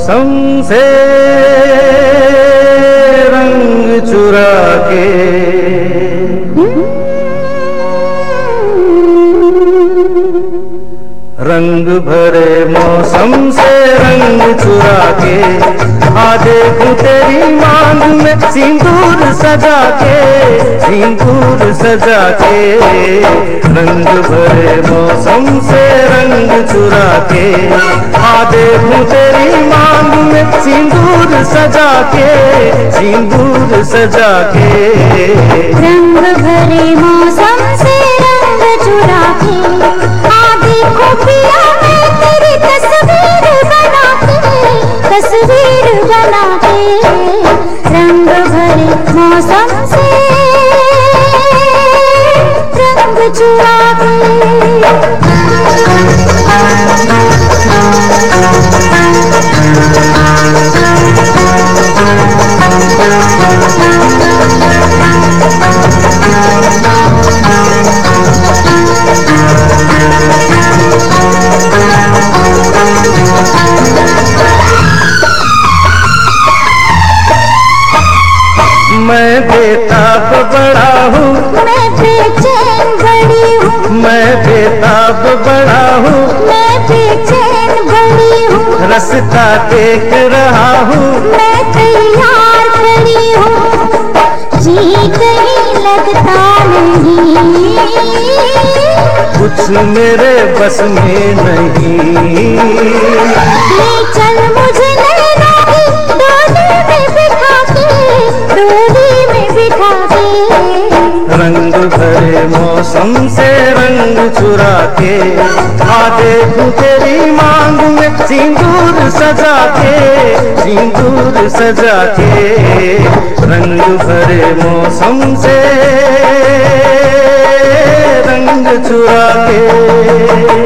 मौसम से रंग चुरा के, रंग भरे मौसम से रंग चुरा के, आ देखूं तेरी मांग में सिंदूर सजा के, सिंदूर सजा के। रंग भरे मौसम से रंग चुरा के, आ देखूं तेरी मांग में सिंदूर सजा के, सिंदूर सजा के। रंग भरे मौसम से रंग चुरा के, आ देखो पिया मैं तेरी तस्वीर बना के, तस्वीर बना के। रंग भरे मौसम से रंग चुरा मैं बेताब बड़ा हूँ, मैं बेचैन बड़ी हूँ, मैं बेताब बड़ा हूँ, मैं बेचैन बड़ी हूँ। रास्ता देख रहा हूँ, मैं तैयार खड़ी हूँ, जी कहीं लगता नहीं, कुछ मेरे बस में नहीं। ले चल मुझे नैना की डोली में बिठा के, डोली में बिठा के। रंग भरे मौसम से रंग चुरा के, आ देखूं तेरी मांग में सिंदूर सजा के, सिंदूर सजा के। रंग भरे मौसम से रंग चुरा के।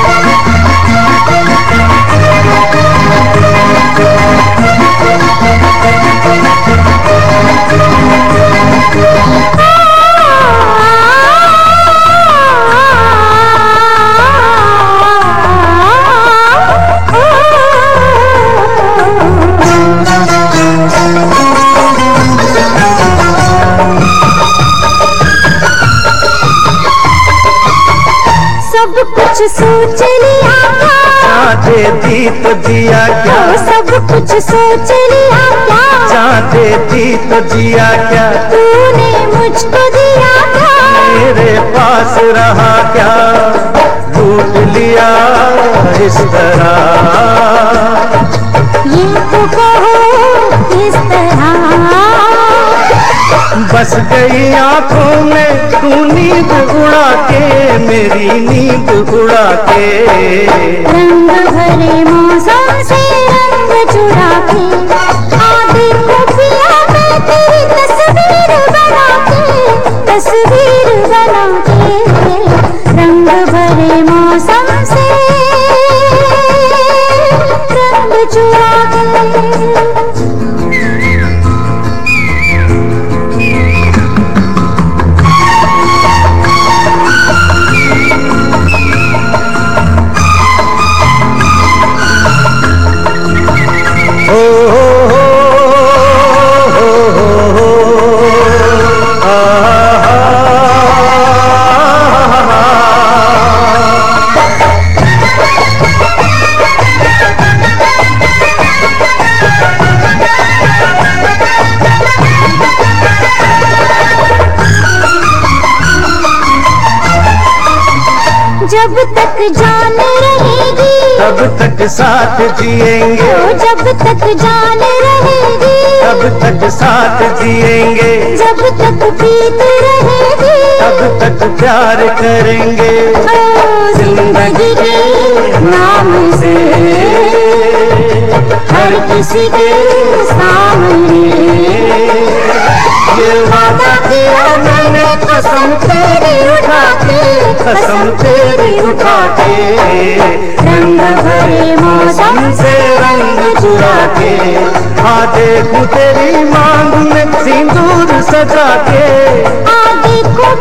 सब कुछ सोच लिया क्या, चाहते दी तो जिया क्या, सब कुछ सोच लिया क्या, चाहते दी तो जिया क्या। तूने मुझको दिया क्या, मेरे पास रहा क्या, लूट लिया इस तरह। ये तो कहो किस तरह, बस गई आंखों में तू नींद उड़ा के, मेरी नींद उड़ा के। रंग भरे मौसम से रंग चुरा के, आ देखो पिया मैं तेरी तस्वीर बना के, तस्वीर बना के। रंग भरे मौसम से रंग चुरा के। जब तक जान रहेगी, तब तक साथ जिएंगे, जब तक जान रहेगी, तब तक साथ जिएंगे। जब तक प्रीत रहेगी, तब तक प्यार करेंगे। जिंदगी के नाम से हर किसी के सामने ये वादा किया मैंने, कसम तेरी उठा के, कसम तेरी उठा के। रंग भरे मौसम से रंग चुरा के, आ देखूं तेरी मांग में सिंदूर सजा के। आ देखो